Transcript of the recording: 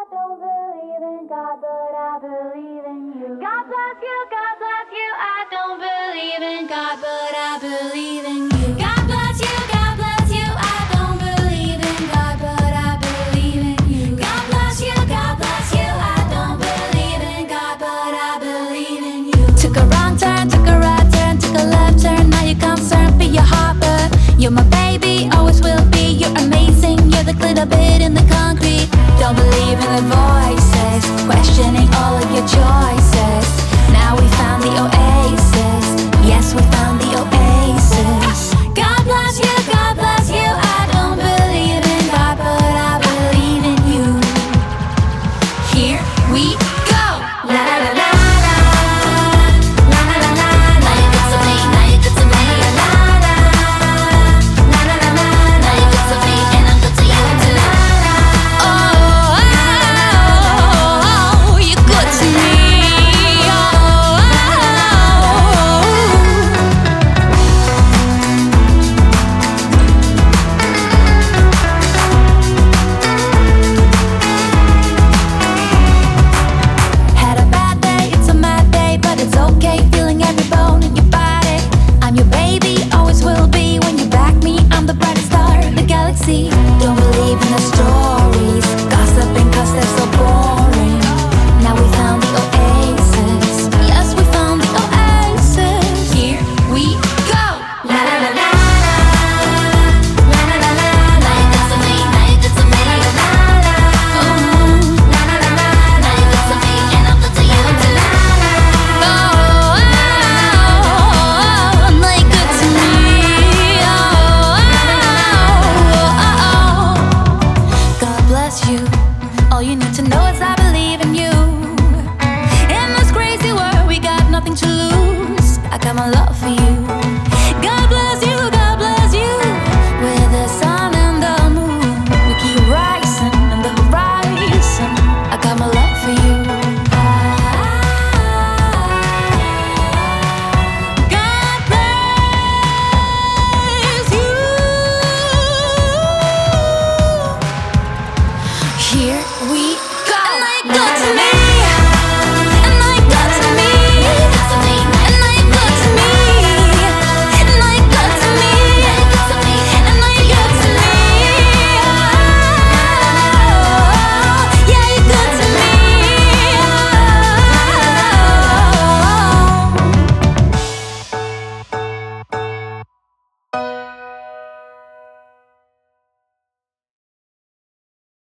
don't believe in God, but I believe in you. God bless you, God bless you. I don't believe in God, but I believe in you. God bless you, God bless you. I don't believe in God, but I believe in you. God bless you, God bless you. I don't believe in God, but I believe in you. Took a wrong turn, took a right turn, took a left turn. Now you're concerned for your heart, but you're my baby, always will be. You're amazing, you're the glitter.